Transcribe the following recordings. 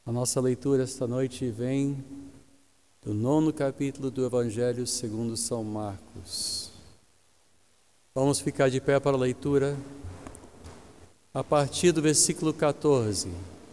A nossa leitura esta noite vem do 9º capítulo do Evangelho segundo São Marcos. Vamos ficar de pé para a leitura a partir do versículo 14.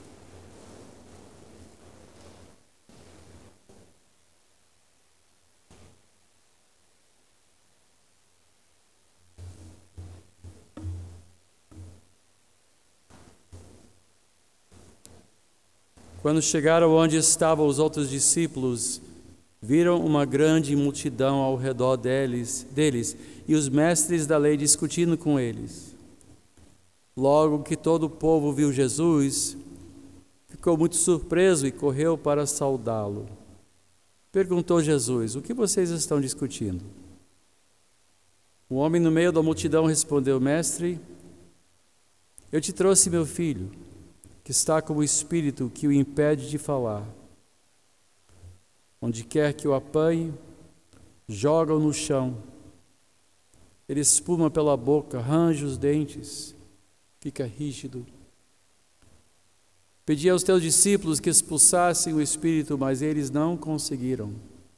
Quando chegaram onde estavam os outros discípulos, viram uma grande multidão ao redor deles e os mestres da lei discutindo com eles. Logo que todo o povo viu Jesus, ficou muito surpreso e correu para saudá-lo. Perguntou Jesus: "O que vocês estão discutindo?" O homem no meio da multidão respondeu: "Mestre, eu te trouxe meu filho, que está com o espírito que o impede de falar. Onde quer que o apanhe, joga-o no chão. Ele espuma pela boca, range os dentes, fica rígido. Pedi aos teus discípulos que expulsassem o espírito, mas eles não conseguiram."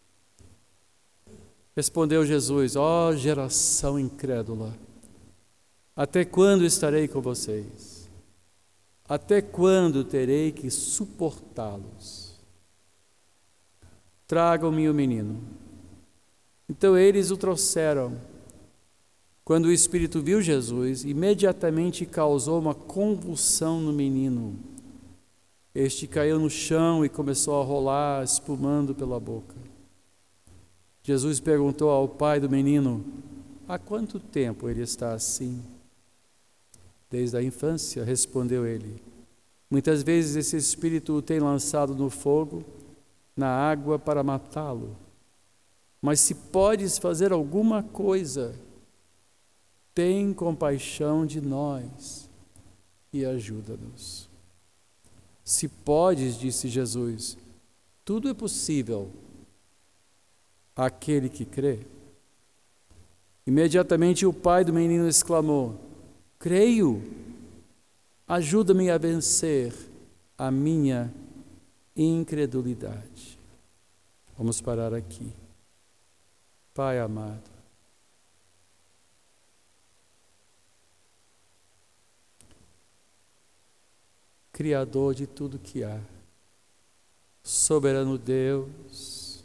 Respondeu Jesus: "Ó geração incrédula, até quando estarei com vocês? Até quando terei que suportá-los? Tragam-me o menino." Então eles o trouxeram. Quando o espírito viu Jesus, imediatamente causou uma convulsão no menino. Este caiu no chão e começou a rolar, espumando pela boca. Jesus perguntou ao pai do menino: "Há quanto tempo ele está assim?" "Desde a infância", respondeu ele. "Muitas vezes esse espírito o tem lançado no fogo, na água para matá-lo. Mas se podes fazer alguma coisa, tem compaixão de nós e ajuda-nos." "Se podes", disse Jesus, "tudo é possível àquele que crê." Imediatamente o pai do menino exclamou: "Creio, ajuda-me a vencer a minha incredulidade." Vamos parar aqui. Pai amado, Criador de tudo que há, soberano Deus,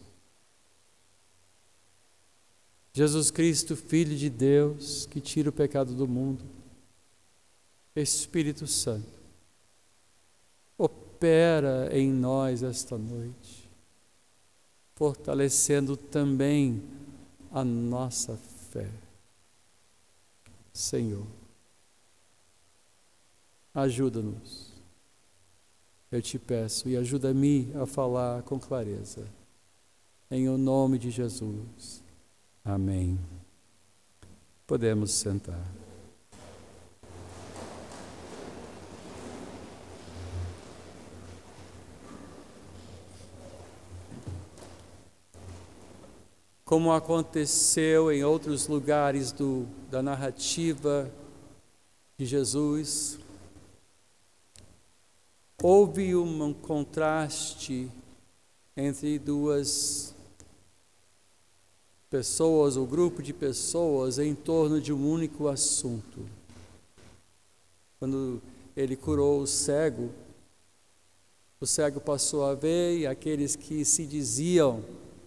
Jesus Cristo, Filho de Deus, que tira o pecado do mundo, Espírito Santo, opera em nós esta noite, fortalecendo também a nossa fé. Senhor, ajuda-nos, eu te peço, e ajuda-me a falar com clareza, em o nome de Jesus. Amém. Podemos sentar. Como aconteceu em outros lugares da narrativa de Jesus, houve um contraste entre duas pessoas, ou grupo de pessoas, em torno de um único assunto. Quando ele curou o cego passou a ver, e aqueles que se diziam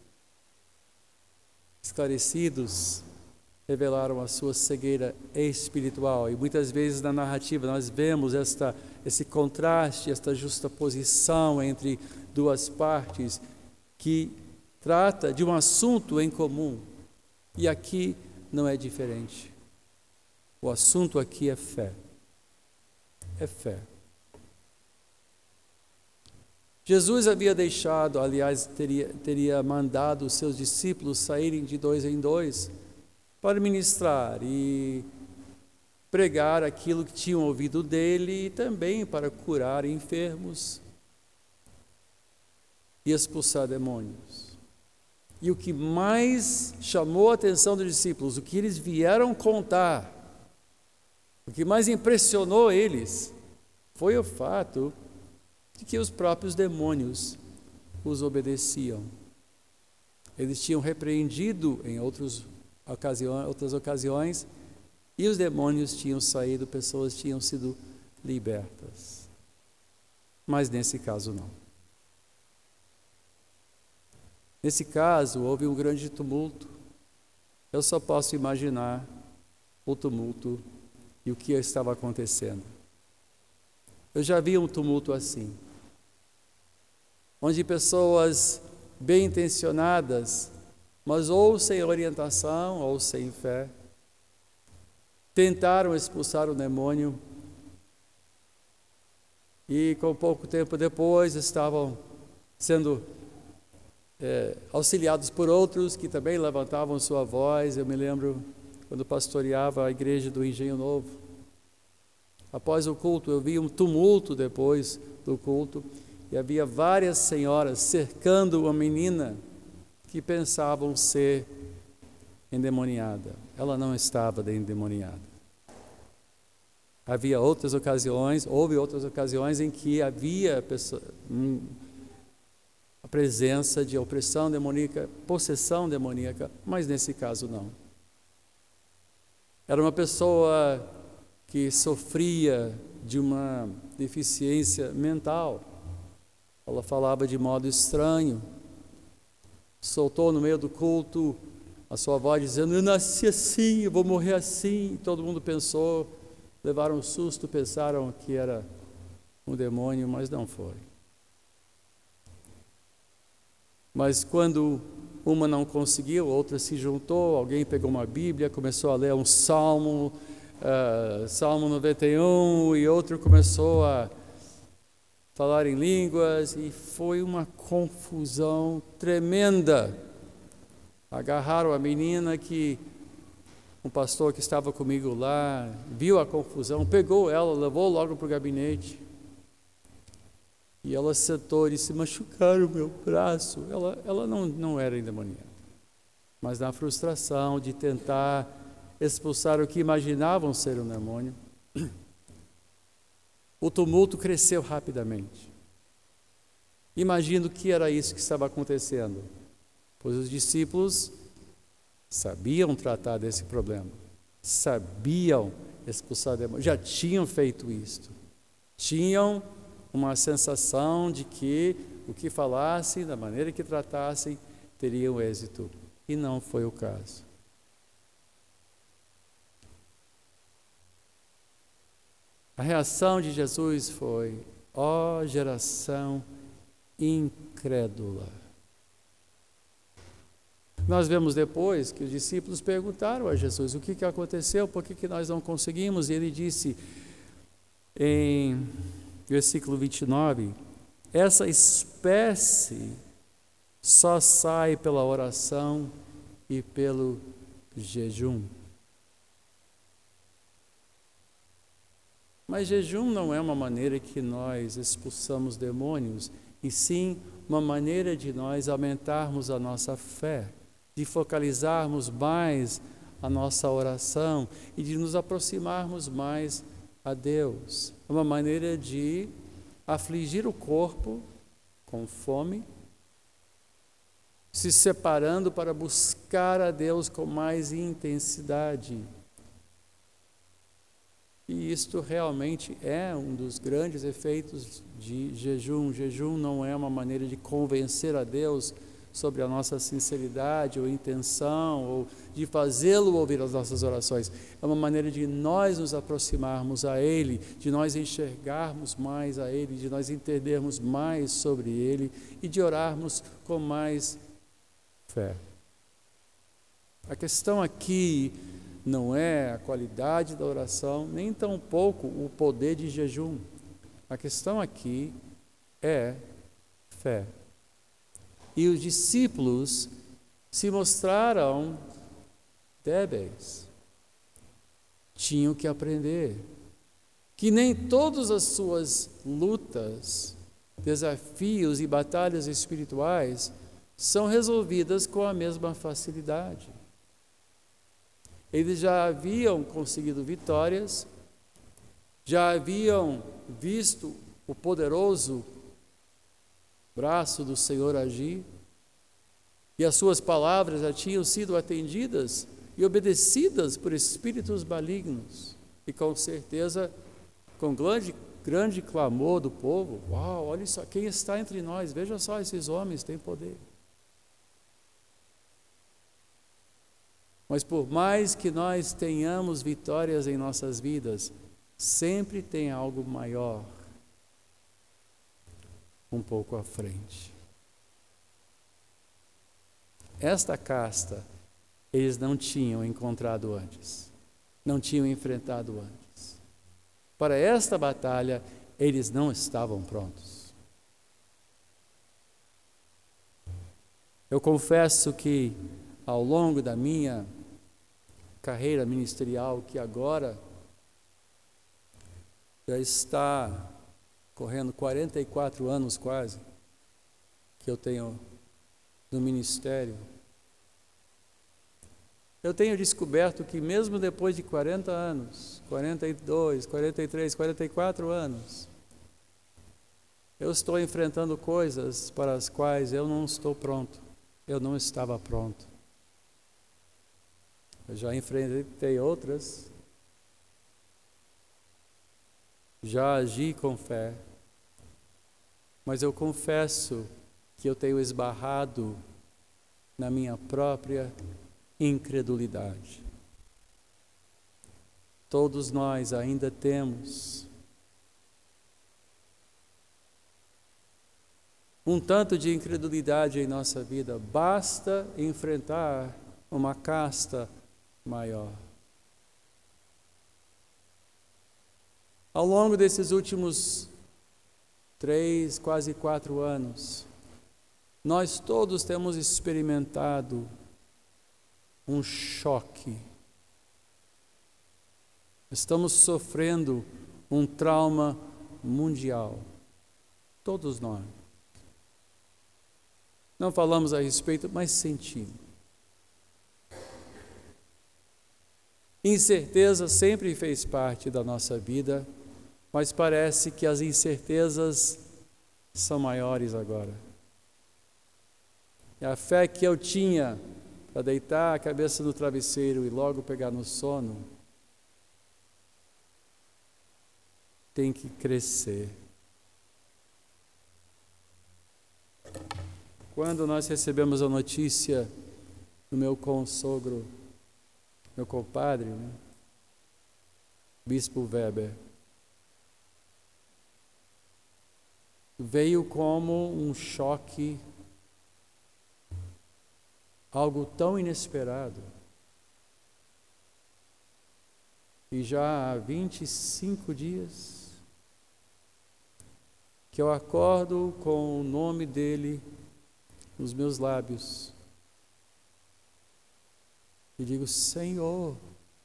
esclarecidos revelaram a sua cegueira espiritual. E muitas vezes na narrativa nós vemos esse contraste, esta justaposição entre duas partes que trata de um assunto em comum. E aqui não é diferente. O assunto aqui é fé. É fé. Jesus havia deixado, aliás, teria mandado os seus discípulos saírem de 2 em 2 para ministrar e pregar aquilo que tinham ouvido dele e também para curar enfermos e expulsar demônios. E o que mais chamou a atenção dos discípulos, o que eles vieram contar, o que mais impressionou eles, foi o fato de que os próprios demônios os obedeciam. Eles tinham repreendido em outras ocasiões, e os demônios tinham saído, pessoas tinham sido libertas. Mas nesse caso não. Nesse caso houve um grande tumulto. Eu só posso imaginar o tumulto e o que estava acontecendo. Eu já vi um tumulto assim, onde pessoas bem intencionadas, mas ou sem orientação ou sem fé, tentaram expulsar o demônio e com pouco tempo depois estavam sendo auxiliados por outros que também levantavam sua voz. Eu me lembro quando pastoreava a igreja do Engenho Novo. Após o culto, eu vi um tumulto depois do culto, e havia várias senhoras cercando uma menina que pensavam ser endemoniada. Ela não estava endemoniada. Houve outras ocasiões em que havia a presença de opressão demoníaca, possessão demoníaca, mas nesse caso não. Era uma pessoa que sofria de uma deficiência mental. Ela falava de modo estranho, soltou no meio do culto a sua voz dizendo: eu nasci assim, eu vou morrer assim. E todo mundo pensou, levaram um susto, pensaram que era um demônio, mas não foi. Mas quando uma não conseguiu, outra se juntou, alguém pegou uma Bíblia, começou a ler um Salmo 91, e outro começou a falar em línguas, e foi uma confusão tremenda. Agarraram a menina, que um pastor que estava comigo lá viu a confusão, pegou ela, levou logo para o gabinete, e ela sentou e disse: machucaram o meu braço. Ela não era endemoniada, mas na frustração de tentar expulsar o que imaginavam ser um demônio, o tumulto cresceu rapidamente. Imagino que era isso que estava acontecendo, pois os discípulos sabiam tratar desse problema, sabiam expulsar demônios, já tinham feito isto, tinham uma sensação de que o que falassem, da maneira que tratassem, teriam êxito, e não foi o caso. A reação de Jesus foi: ó geração incrédula. Nós vemos depois que os discípulos perguntaram a Jesus: o que aconteceu, por que nós não conseguimos? E ele disse em versículo 29, essa espécie só sai pela oração e pelo jejum. Mas jejum não é uma maneira que nós expulsamos demônios, e sim uma maneira de nós aumentarmos a nossa fé, de focalizarmos mais a nossa oração e de nos aproximarmos mais a Deus. É uma maneira de afligir o corpo com fome, se separando para buscar a Deus com mais intensidade. E isto realmente é um dos grandes efeitos de jejum. Jejum não é uma maneira de convencer a Deus sobre a nossa sinceridade ou intenção, ou de fazê-lo ouvir as nossas orações. É uma maneira de nós nos aproximarmos a Ele, de nós enxergarmos mais a Ele, de nós entendermos mais sobre Ele e de orarmos com mais fé. A questão aqui não é a qualidade da oração, nem tampouco o poder de jejum. A questão aqui é fé. E os discípulos se mostraram débeis. Tinham que aprender que nem todas as suas lutas, desafios e batalhas espirituais são resolvidas com a mesma facilidade. Eles já haviam conseguido vitórias, já haviam visto o poderoso braço do Senhor agir, e as suas palavras já tinham sido atendidas e obedecidas por espíritos malignos, e com certeza, com grande clamor do povo: uau, olha só quem está entre nós, veja só, esses homens têm poder. Mas por mais que nós tenhamos vitórias em nossas vidas, sempre tem algo maior um pouco à frente. Esta casta eles não tinham encontrado antes, não tinham enfrentado antes. Para esta batalha, eles não estavam prontos. Eu confesso que ao longo da minha carreira ministerial, que agora já está correndo 44 anos quase, que eu tenho no ministério, eu tenho descoberto que mesmo depois de 40 anos, 42, 43, 44 anos, eu estou enfrentando coisas para as quais eu não estou pronto, eu não estava pronto. Eu já enfrentei outras, já agi com fé, mas eu confesso que eu tenho esbarrado na minha própria incredulidade. Todos nós ainda temos um tanto de incredulidade em nossa vida, basta enfrentar uma casta maior. Ao longo desses últimos 3, quase 4 anos, nós todos temos experimentado um choque. Estamos sofrendo um trauma mundial. Todos nós. Não falamos a respeito, mas sentimos. Incerteza sempre fez parte da nossa vida, mas parece que as incertezas são maiores agora. E a fé que eu tinha para deitar a cabeça no travesseiro e logo pegar no sono tem que crescer. Quando nós recebemos a notícia do meu consogro, meu compadre, Bispo Weber, veio como um choque, algo tão inesperado. E já há 25 dias que eu acordo com o nome dele nos meus lábios e digo: Senhor,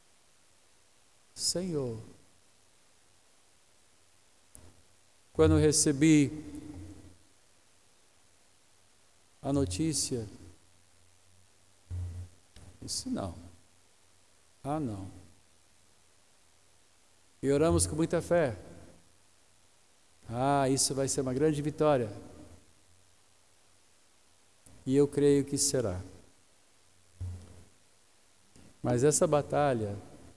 Senhor. Quando eu recebi a notícia, disse: não, não. E oramos com muita fé. Isso vai ser uma grande vitória. E eu creio que será. Mas essa batalha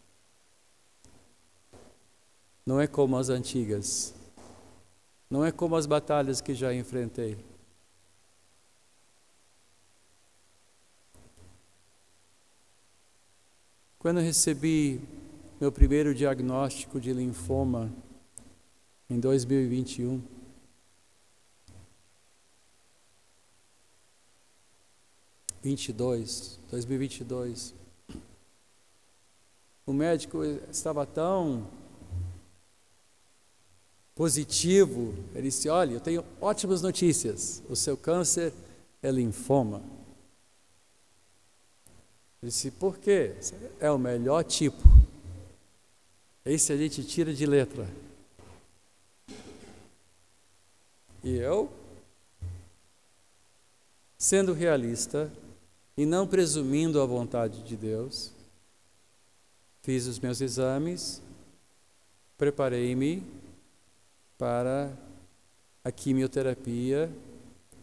não é como as antigas. Não é como as batalhas que já enfrentei. Quando eu recebi meu primeiro diagnóstico de linfoma em 2021, o médico estava tão positivo, ele disse: olha, eu tenho ótimas notícias, o seu câncer é linfoma. Eu disse: por quê? É o melhor tipo. Esse a gente tira de letra. E eu, sendo realista e não presumindo a vontade de Deus, fiz os meus exames, preparei-me para a quimioterapia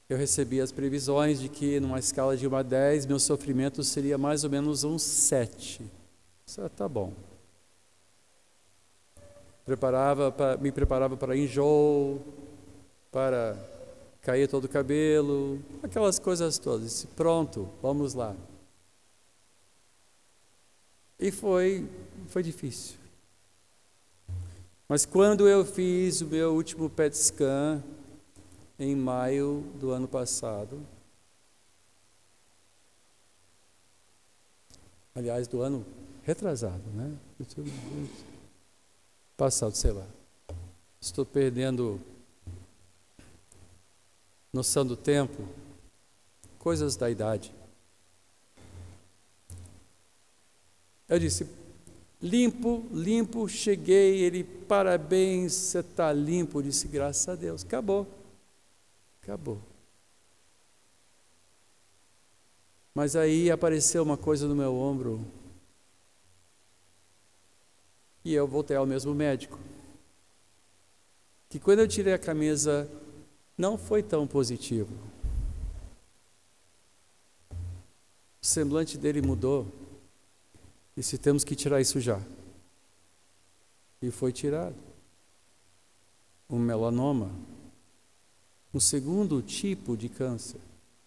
eu recebi as previsões de que, numa escala de 1 a 10, meu sofrimento seria mais ou menos um 7. Isso tá bom. Me preparava para enjoo, para cair todo o cabelo, aquelas coisas todas. Disse, pronto, vamos lá. E foi difícil. Mas quando eu fiz o meu último PET scan, em maio do ano passado, aliás, do ano retrasado, né? Passado, sei lá. Estou perdendo noção do tempo, coisas da idade. Eu disse, limpo, cheguei, ele, parabéns, você está limpo. Eu disse, graças a Deus, acabou. Mas aí apareceu uma coisa no meu ombro e eu voltei ao mesmo médico. Que quando eu tirei a camisa, não foi tão positivo. O semblante dele mudou. Disse, temos que tirar isso já. E foi tirado. Um melanoma. Um segundo tipo de câncer.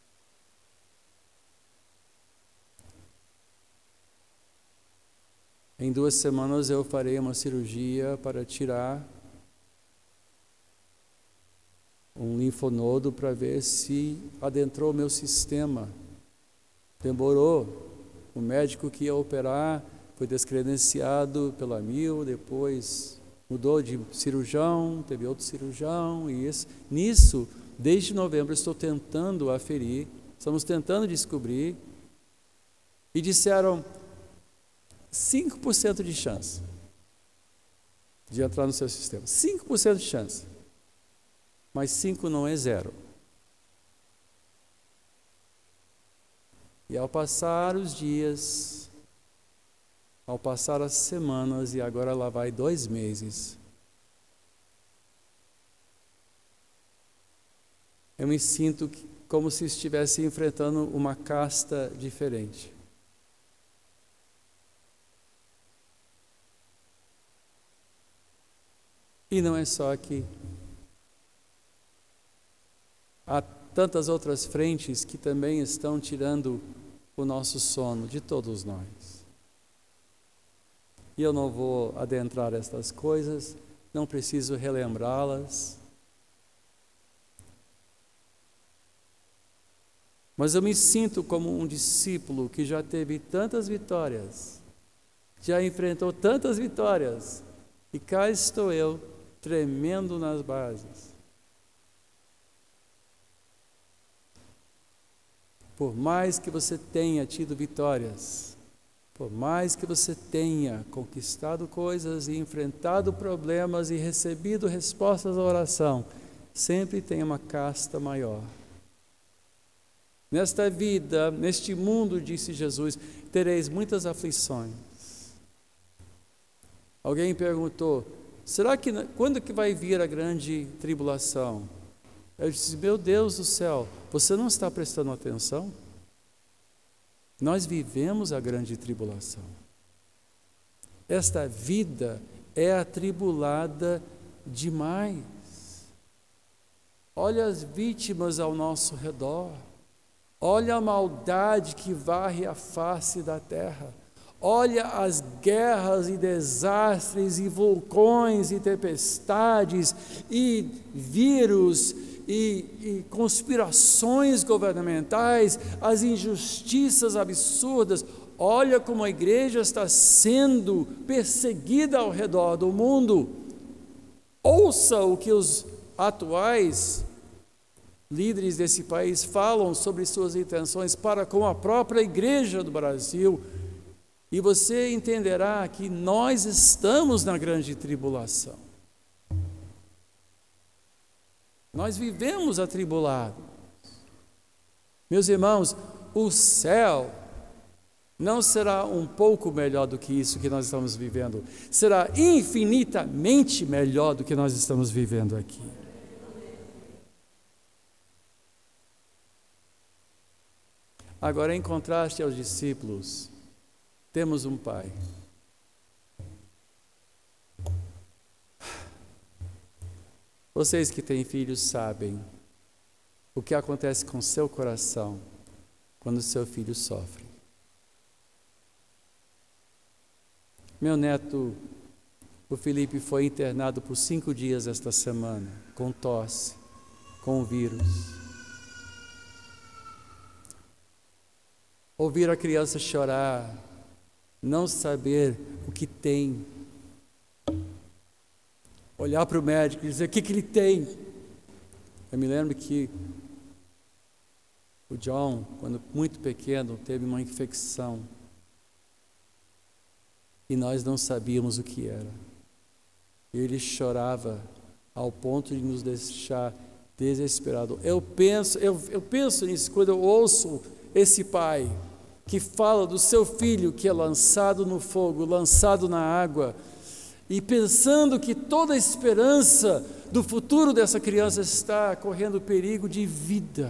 Em 2 semanas eu farei uma cirurgia para tirar um linfonodo para ver se adentrou o meu sistema. Demorou. O médico que ia operar foi descredenciado pela AMIL, depois mudou de cirurgião, teve outro cirurgião, e nisso, desde novembro, estou tentando aferir, estamos tentando descobrir, e disseram 5% de chance de entrar no seu sistema. 5% de chance. Mas 5 não é 0. E ao passar os dias, ao passar as semanas, e agora lá vai 2 meses, eu me sinto como se estivesse enfrentando uma casta diferente. E não é só aqui. Há tantas outras frentes que também estão tirando o nosso sono de todos nós. E eu não vou adentrar estas coisas, não preciso relembrá-las. Mas eu me sinto como um discípulo que já teve tantas vitórias, já enfrentou tantas vitórias, e cá estou eu, tremendo nas bases. Por mais que você tenha tido vitórias, por mais que você tenha conquistado coisas e enfrentado problemas e recebido respostas à oração, sempre tem uma casta maior. Nesta vida, neste mundo, disse Jesus, tereis muitas aflições. Alguém perguntou, quando que vai vir a grande tribulação? Eu disse, meu Deus do céu, você não está prestando atenção? Nós vivemos a grande tribulação. Esta vida é atribulada demais. Olha as vítimas ao nosso redor. Olha a maldade que varre a face da terra. Olha as guerras e desastres e vulcões e tempestades e vírus e conspirações governamentais, as injustiças absurdas. Olha como a igreja está sendo perseguida ao redor do mundo. Ouça o que os atuais líderes desse país falam sobre suas intenções para com a própria igreja do Brasil, e você entenderá que nós estamos na grande tribulação. Nós vivemos atribulados. Meus irmãos, o céu não será um pouco melhor do que isso que nós estamos vivendo, será infinitamente melhor do que nós estamos vivendo aqui. Agora, em contraste aos discípulos, temos um pai. Vocês que têm filhos sabem o que acontece com seu coração quando seu filho sofre. Meu neto, o Felipe, foi internado por 5 dias esta semana, com tosse, com o vírus. Ouvir a criança chorar, não saber o que tem, olhar para o médico e dizer o que ele tem. Eu me lembro que o John, quando muito pequeno, teve uma infecção e nós não sabíamos o que era. Ele chorava ao ponto de nos deixar desesperados. Eu penso nisso quando eu ouço esse pai que fala do seu filho que é lançado no fogo, lançado na água, e pensando que toda a esperança do futuro dessa criança está correndo perigo de vida.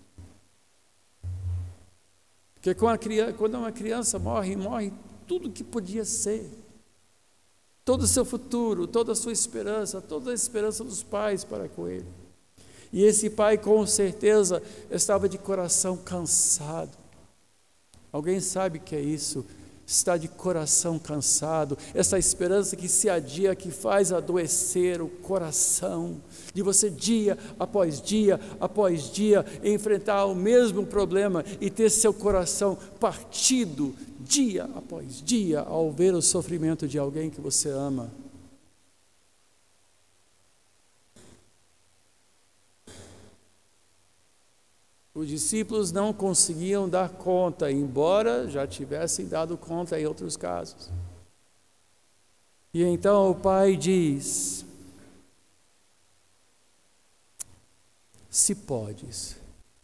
Porque quando uma criança morre tudo que podia ser. Todo o seu futuro, toda a sua esperança, toda a esperança dos pais para com ele. E esse pai, com certeza, estava de coração cansado. Alguém sabe o que é isso? Está de coração cansado, essa esperança que se adia, que faz adoecer o coração, de você dia após dia, enfrentar o mesmo problema e ter seu coração partido dia após dia, ao ver o sofrimento de alguém que você ama. Os discípulos não conseguiam dar conta, embora já tivessem dado conta em outros casos. E então o pai diz: se podes.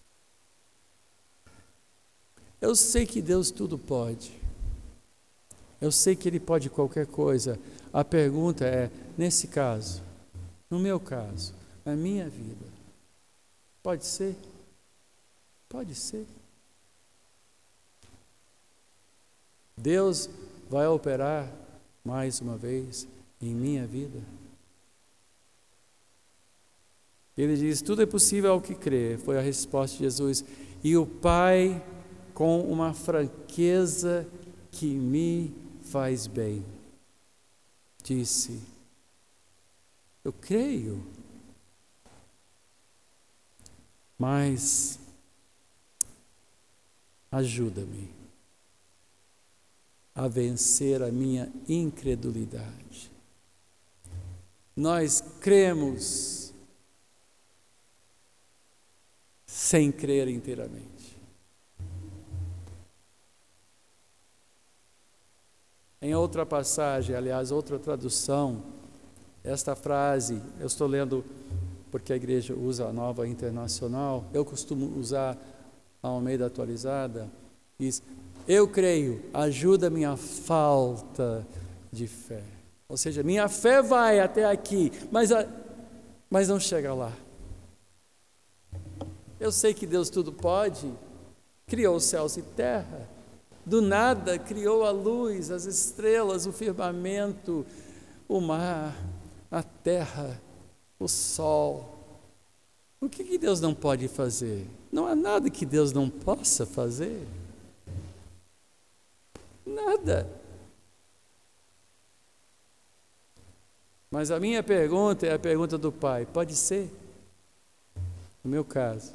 Eu sei que Deus tudo pode. Eu sei que Ele pode qualquer coisa. A pergunta é, nesse caso, no meu caso, na minha vida, pode ser? Pode ser. Deus vai operar mais uma vez em minha vida. Ele diz: tudo é possível ao que crê. Foi a resposta de Jesus. E o Pai, com uma franqueza que me faz bem, disse: eu creio, mas ajuda-me a vencer a minha incredulidade. Nós cremos sem crer inteiramente. Em outra passagem, aliás, outra tradução, esta frase, eu estou lendo porque a igreja usa a Nova Internacional, eu costumo usar a Almeida Atualizada, diz: eu creio, ajuda a minha falta de fé. Ou seja, minha fé vai até aqui, mas não chega lá. Eu sei que Deus tudo pode, criou os céus e terra, do nada criou a luz, as estrelas, o firmamento, o mar, a terra, o sol. O que Deus não pode fazer? Não há nada que Deus não possa fazer. Nada. Mas a minha pergunta é a pergunta do Pai: pode ser? No meu caso.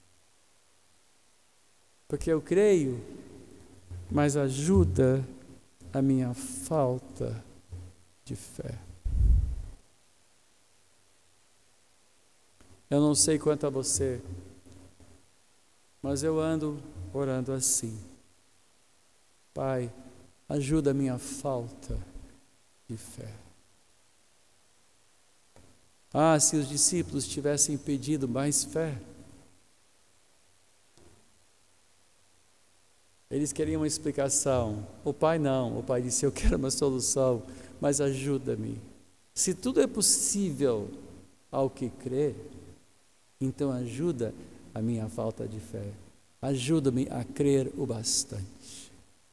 Porque eu creio, mas ajuda a minha falta de fé. Eu não sei quanto a você, mas eu ando orando assim: Pai, ajuda a minha falta de fé. Ah, se os discípulos tivessem pedido mais fé. Eles queriam uma explicação. O pai não. O pai disse: eu quero uma solução, mas ajuda-me. Se tudo é possível ao que crê, então ajuda a minha falta de fé. Ajuda-me a crer o bastante.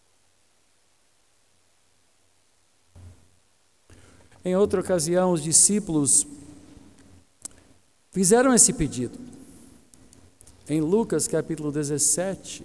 Em outra ocasião, os discípulos fizeram esse pedido. Em Lucas capítulo 17,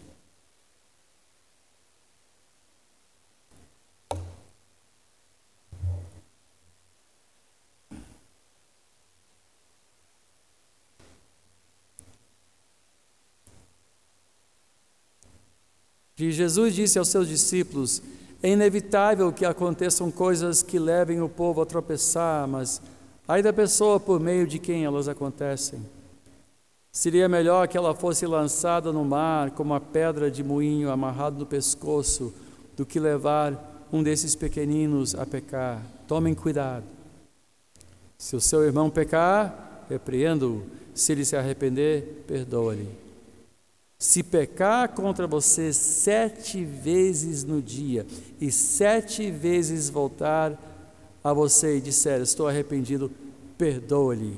Jesus disse aos seus discípulos: é inevitável que aconteçam coisas que levem o povo a tropeçar, mas ai da pessoa por meio de quem elas acontecem. Seria melhor que ela fosse lançada no mar como uma pedra de moinho amarrada no pescoço, do que levar um desses pequeninos a pecar. Tomem cuidado. Se o seu irmão pecar, repreenda-o. Se ele se arrepender, perdoa-lhe. Se pecar contra você 7 vezes no dia, e 7 vezes voltar a você e disser: estou arrependido, perdoa-lhe.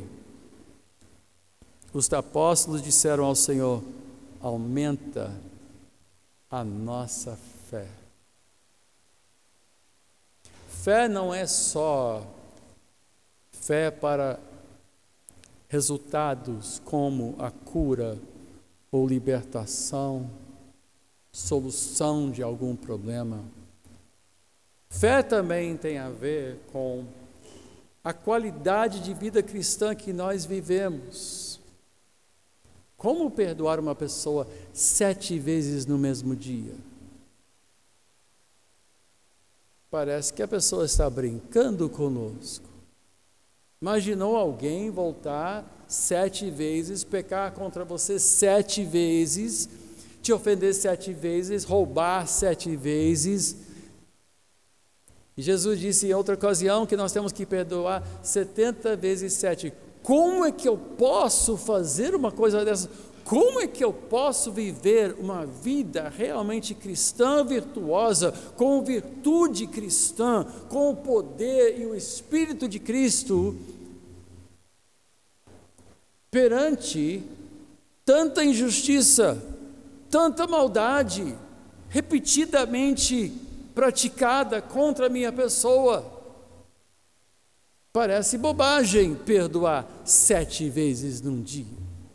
Os apóstolos disseram ao Senhor: aumenta a nossa fé. Fé não é só fé para resultados como a cura ou libertação, solução de algum problema. Fé também tem a ver com a qualidade de vida cristã que nós vivemos. Como perdoar uma pessoa 7 vezes no mesmo dia? Parece que a pessoa está brincando conosco. Imaginou alguém voltar 7 vezes, pecar contra você 7 vezes, te ofender 7 vezes, roubar 7 vezes. E Jesus disse em outra ocasião que nós temos que perdoar 70 vezes 7. Como é que eu posso fazer uma coisa dessa? Como é que eu posso viver uma vida realmente cristã, virtuosa, com virtude cristã, com o poder e o Espírito de Cristo, perante tanta injustiça, tanta maldade, repetidamente praticada contra a minha pessoa? Parece bobagem perdoar 7 vezes num dia.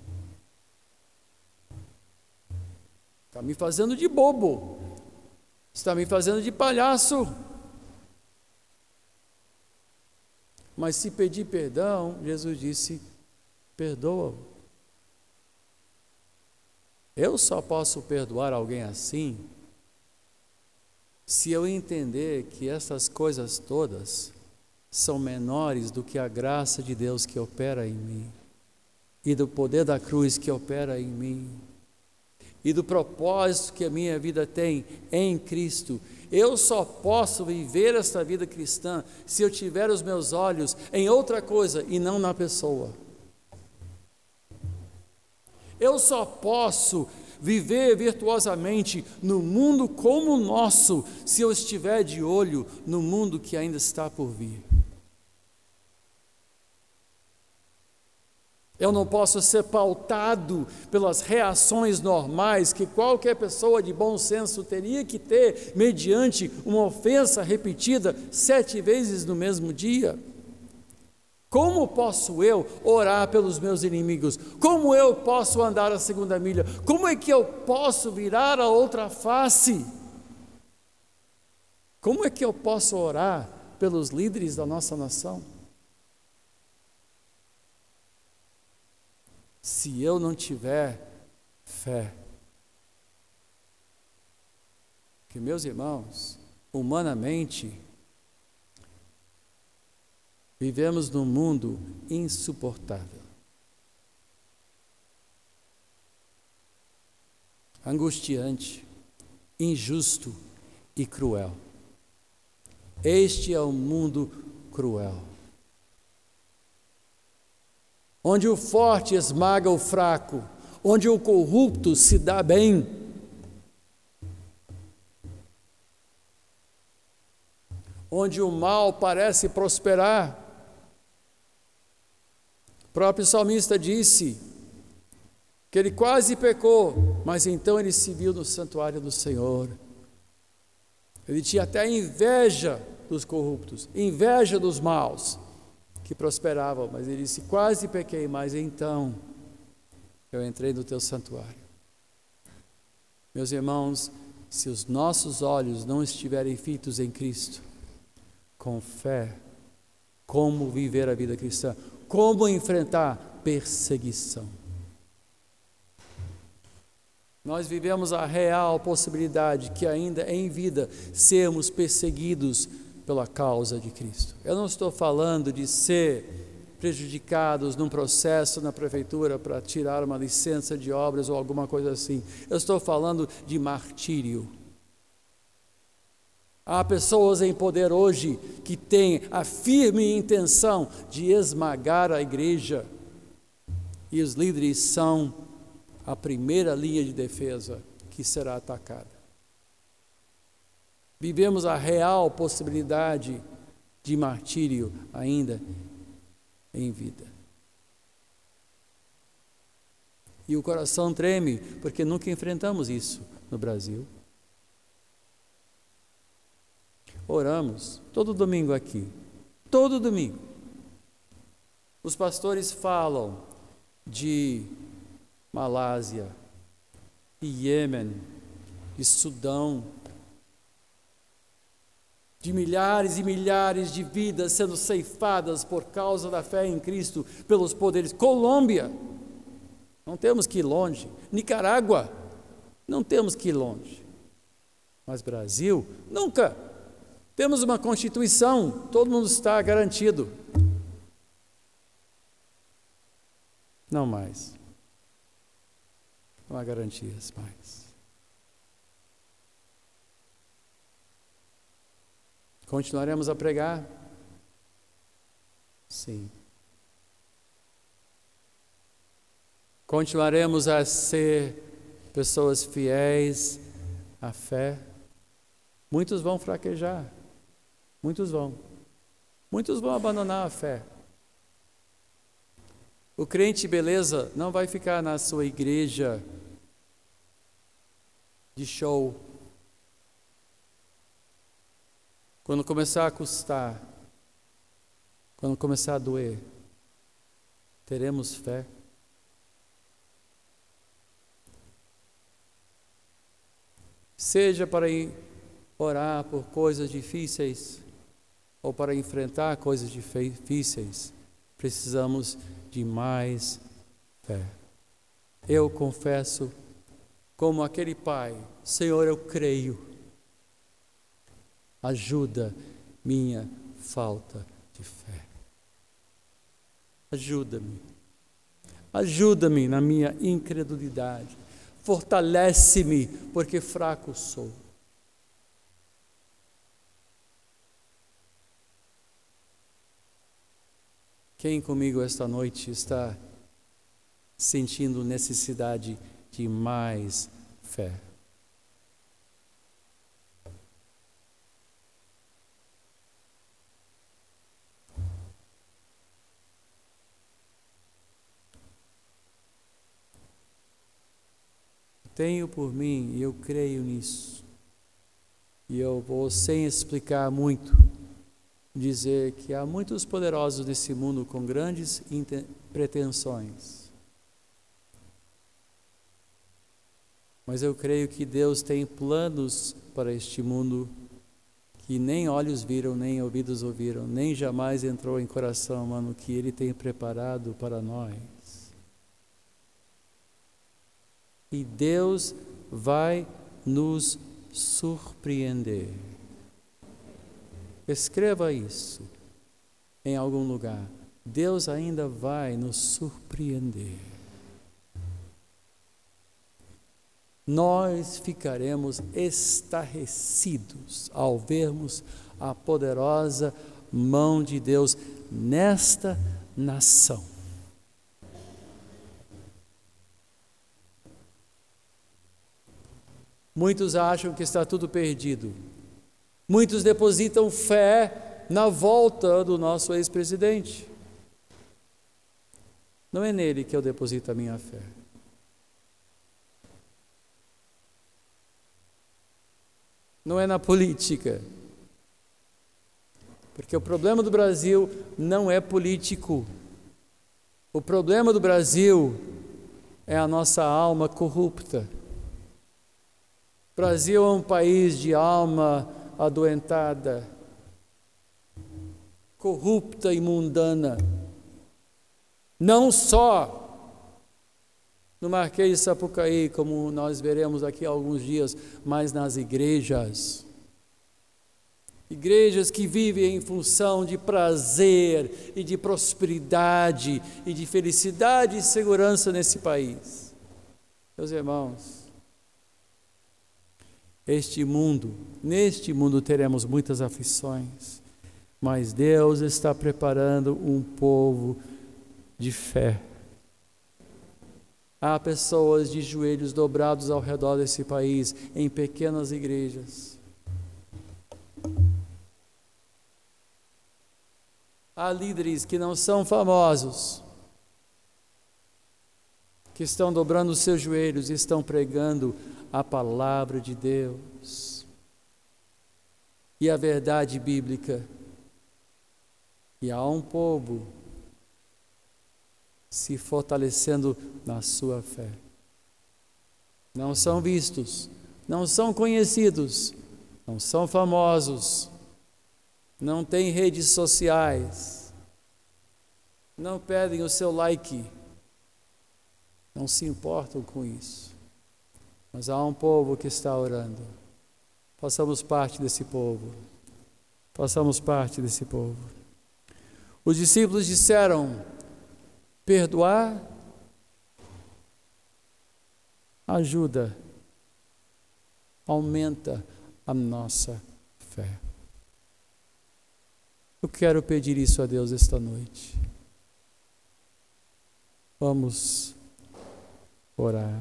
Está me fazendo de bobo, está me fazendo de palhaço. Mas se pedir perdão, Jesus disse: perdoa-o. Eu só posso perdoar alguém assim se eu entender que essas coisas todas são menores do que a graça de Deus que opera em mim, e do poder da cruz que opera em mim, e do propósito que a minha vida tem em Cristo. Eu só posso viver esta vida cristã se eu tiver os meus olhos em outra coisa e não na pessoa. Eu só posso viver virtuosamente no mundo como o nosso se eu estiver de olho no mundo que ainda está por vir. Eu não posso ser pautado pelas reações normais que qualquer pessoa de bom senso teria que ter mediante uma ofensa repetida 7 vezes no mesmo dia. Como posso eu orar pelos meus inimigos? Como eu posso andar a 2ª milha? Como é que eu posso virar a outra face? Como é que eu posso orar pelos líderes da nossa nação? Se eu não tiver fé. Porque, meus irmãos, humanamente, vivemos num mundo insuportável, angustiante, injusto e cruel. Este é um mundo cruel, onde o forte esmaga o fraco, onde o corrupto se dá bem, onde o mal parece prosperar. O próprio salmista disse que ele quase pecou, Mas então ele se viu no santuário do Senhor. Ele tinha até inveja dos corruptos, inveja dos maus que prosperavam, mas ele disse: quase pequei, mas então eu entrei no teu santuário. Meus irmãos, se os nossos olhos não estiverem fitos em Cristo, com fé, como viver a vida cristã, como enfrentar perseguição. Nós vivemos a real possibilidade que ainda em vida sermos perseguidos pela causa de Cristo. Eu não estou falando de ser prejudicados num processo na prefeitura para tirar uma licença de obras ou alguma coisa assim. Eu estou falando de martírio. Há pessoas em poder hoje que têm a firme intenção de esmagar a igreja, e os líderes são a primeira linha de defesa que será atacada. Vivemos a real possibilidade de martírio ainda em vida. E o coração treme porque nunca enfrentamos isso no Brasil. Oramos todo domingo aqui, todo domingo. Os pastores falam de Malásia, de Iêmen, de Sudão, de milhares e milhares de vidas sendo ceifadas por causa da fé em Cristo pelos poderes. Colômbia, não temos que ir longe. Nicarágua, não temos que ir longe. Mas Brasil, nunca. Temos uma Constituição, todo mundo está garantido. Não mais. Não há garantias mais. Continuaremos a pregar? Sim. Continuaremos a ser pessoas fiéis à fé? Muitos vão fraquejar. Muitos vão. Muitos vão abandonar a fé. O crente beleza não vai ficar na sua igreja de show. Quando começar a custar, quando começar a doer, teremos fé. Seja para ir orar por coisas difíceis ou para enfrentar coisas difíceis, precisamos de mais fé. Eu confesso, como aquele pai: Senhor, eu creio, ajuda minha falta de fé. Ajuda-me na minha incredulidade, fortalece-me, porque fraco sou. Quem comigo esta noite está sentindo necessidade de mais fé? Tenho por mim, e eu creio nisso, e eu vou, sem explicar muito, dizer que há muitos poderosos nesse mundo com grandes pretensões. Mas eu creio que Deus tem planos para este mundo que nem olhos viram, nem ouvidos ouviram, nem jamais entrou em coração humano, que Ele tem preparado para nós. E Deus vai nos surpreender. Escreva isso em algum lugar. Deus ainda vai nos surpreender. Nós ficaremos estarrecidos ao vermos a poderosa mão de Deus nesta nação. Muitos acham que está tudo perdido. Muitos depositam fé na volta do nosso ex-presidente. Não é nele que eu deposito a minha fé. não é na política. Porque o problema do Brasil não é político. O problema do Brasil é a nossa alma corrupta. O Brasil é um país de alma adoentada, corrupta e mundana. Não só no Marquês de Sapucaí, como nós veremos daqui a alguns dias, mas nas igrejas. Igrejas que vivem em função de prazer e de prosperidade e de felicidade e segurança nesse país. Meus irmãos, neste mundo teremos muitas aflições, mas Deus está preparando um povo de fé. Há pessoas de joelhos dobrados ao redor desse país, em pequenas igrejas. Há líderes que não são famosos, que estão dobrando os seus joelhos e estão pregando a palavra de Deus e a verdade bíblica. E há um povo se fortalecendo na sua fé. Não são vistos, não são conhecidos, não são famosos, não têm redes sociais, não pedem o seu like, não se importam com isso. Mas há um povo que está orando. Façamos parte desse povo. Façamos parte desse povo. Os discípulos disseram: perdoar ajuda, aumenta a nossa fé. Eu quero pedir isso a Deus esta noite. Vamos orar.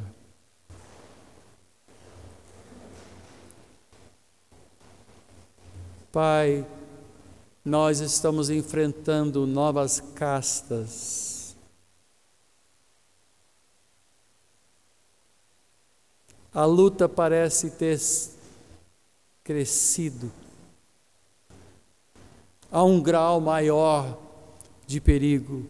Pai, nós estamos enfrentando novas castas. A luta parece ter crescido a um grau maior de perigo.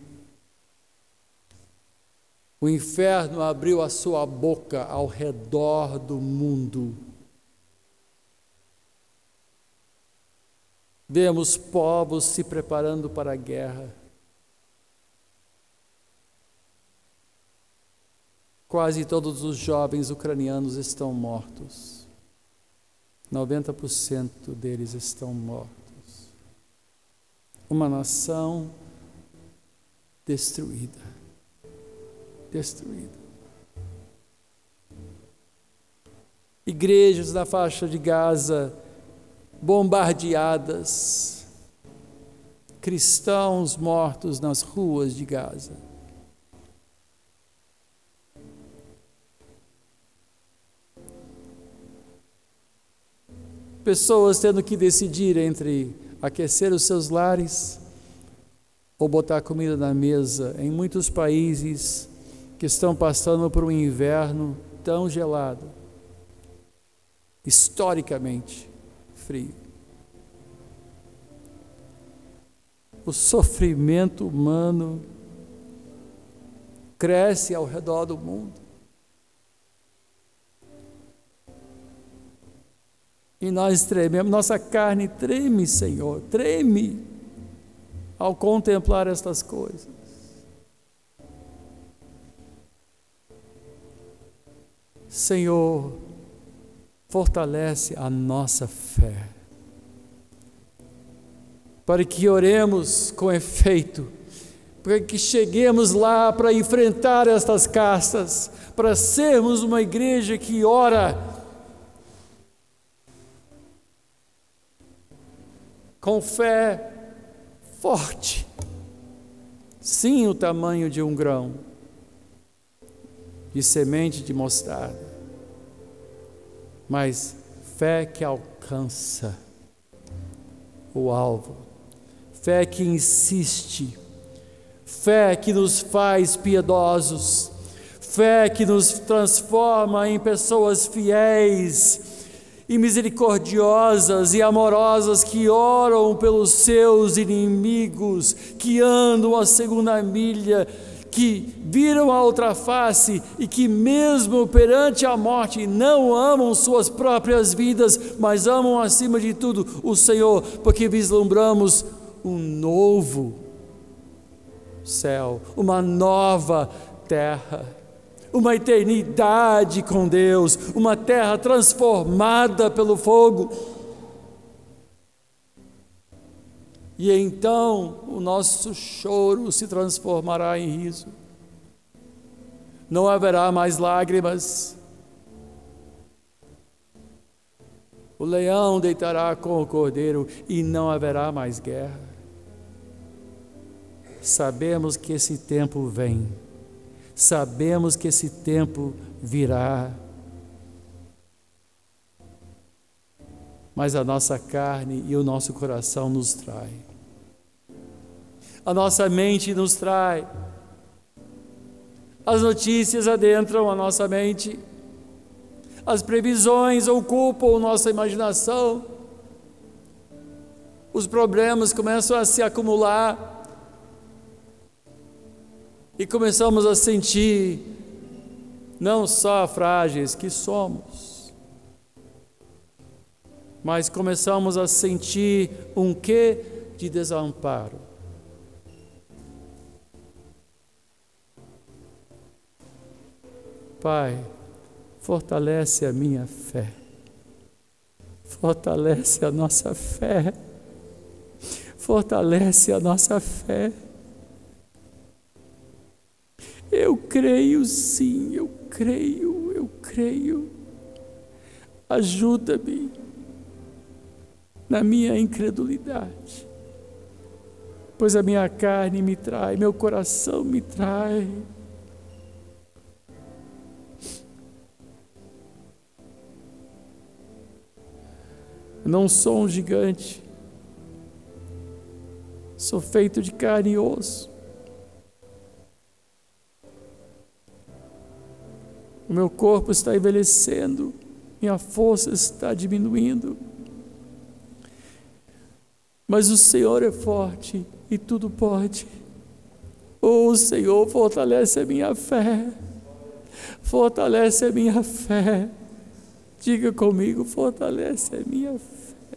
O inferno abriu a sua boca ao redor do mundo. Vemos povos se preparando para a guerra. Quase todos os jovens ucranianos estão mortos. 90% deles estão mortos. Uma nação destruída. Destruída. Igrejas na faixa de Gaza bombardeadas. Cristãos mortos nas ruas de Gaza. Pessoas tendo que decidir entre aquecer os seus lares ou botar comida na mesa em muitos países que estão passando por um inverno tão gelado, historicamente frio. O sofrimento humano cresce ao redor do mundo. E nós trememos, nossa carne treme, Senhor, treme ao contemplar estas coisas. Senhor, fortalece a nossa fé, para que oremos com efeito, para que cheguemos lá para enfrentar estas castas, para sermos uma igreja que ora com fé forte, sim, o tamanho de um grão de semente de mostarda, mas fé que alcança o alvo, fé que insiste, fé que nos faz piedosos, fé que nos transforma em pessoas fiéis e misericordiosas e amorosas, que oram pelos seus inimigos, que andam a segunda milha, que viram a outra face e que mesmo perante a morte não amam suas próprias vidas, mas amam acima de tudo o Senhor, porque vislumbramos um novo céu, uma nova terra, uma eternidade com Deus, uma terra transformada pelo fogo. E então o nosso choro se transformará em riso. Não haverá mais lágrimas. O leão deitará com o cordeiro e não haverá mais guerra. Sabemos que esse tempo vem. Sabemos que esse tempo virá. Mas a nossa carne e o nosso coração nos traem. A nossa mente nos trai. As notícias adentram a nossa mente. As previsões ocupam nossa imaginação. Os problemas começam a se acumular. E começamos a sentir não só frágeis que somos, mas começamos a sentir um quê de desamparo. Pai, fortalece a minha fé, fortalece a nossa fé, fortalece a nossa fé. Eu creio sim, eu creio. Ajuda-me na minha incredulidade, pois a minha carne me trai, meu coração me trai. Não sou um gigante, sou feito de carne e osso. O meu corpo está envelhecendo, minha força está diminuindo. Mas o Senhor é forte e tudo pode. O Senhor fortalece a minha fé, fortalece a minha fé. Diga comigo, fortalece a minha fé.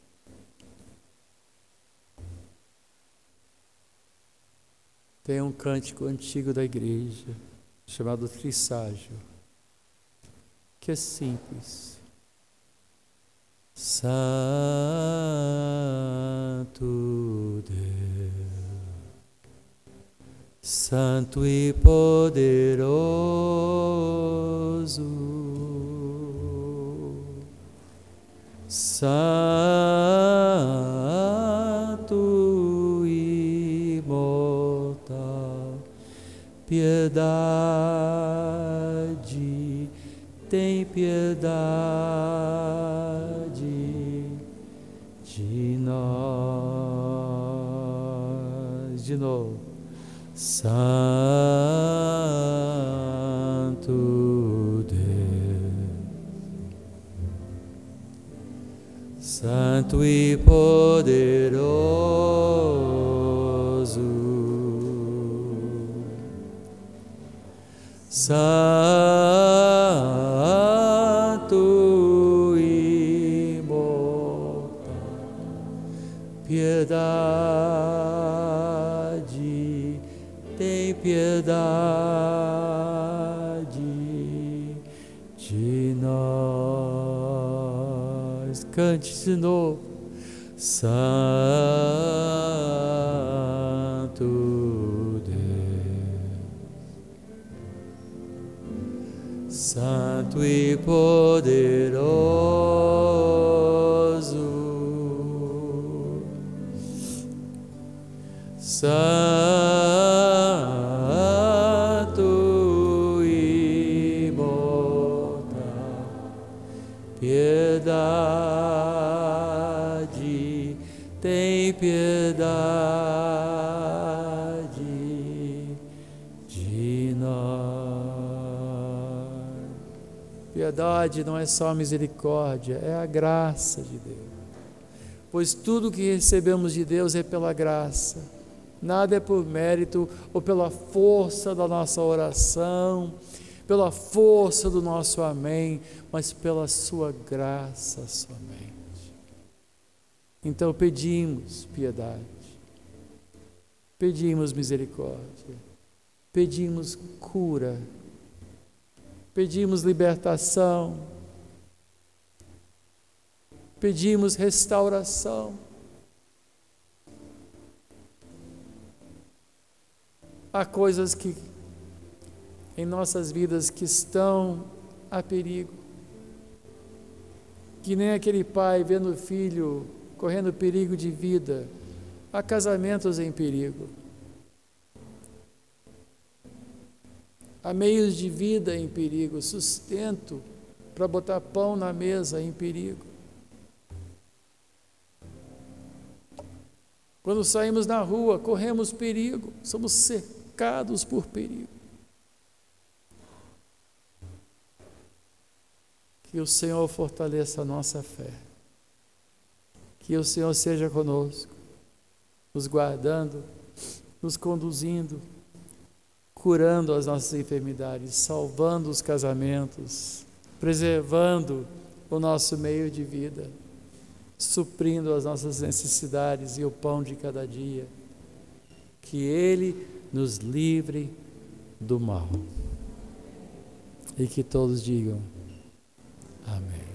Tem um cântico antigo da igreja, chamado Trisságio, que é simples. Santo Deus, Santo e poderoso, Santo e imortal, piedade, tem piedade de nós. De novo. Santo Deus, Santo e poderoso, Santo e imortal, piedade, tem piedade de nós. Cante de novo. Santo Deus, Santo e poderoso, Santo e imortal, piedade, tem piedade. Piedade não é só misericórdia, é a graça de Deus. Pois tudo que recebemos de Deus é pela graça. Nada é por mérito ou pela força da nossa oração, pela força do nosso amém, mas pela sua graça somente. Então pedimos piedade, pedimos misericórdia, pedimos cura, pedimos libertação, pedimos restauração. Há coisas que em nossas vidas que estão a perigo, que nem aquele pai vendo o filho correndo perigo de vida. Há casamentos em perigo, há meios de vida em perigo, sustento para botar pão na mesa em perigo. Quando saímos na rua, corremos perigo, somos cercados por perigo. Que o Senhor fortaleça a nossa fé, que o Senhor seja conosco, nos guardando, nos conduzindo, curando as nossas enfermidades, salvando os casamentos, preservando o nosso meio de vida, suprindo as nossas necessidades e o pão de cada dia. Que Ele nos livre do mal. E que todos digam amém.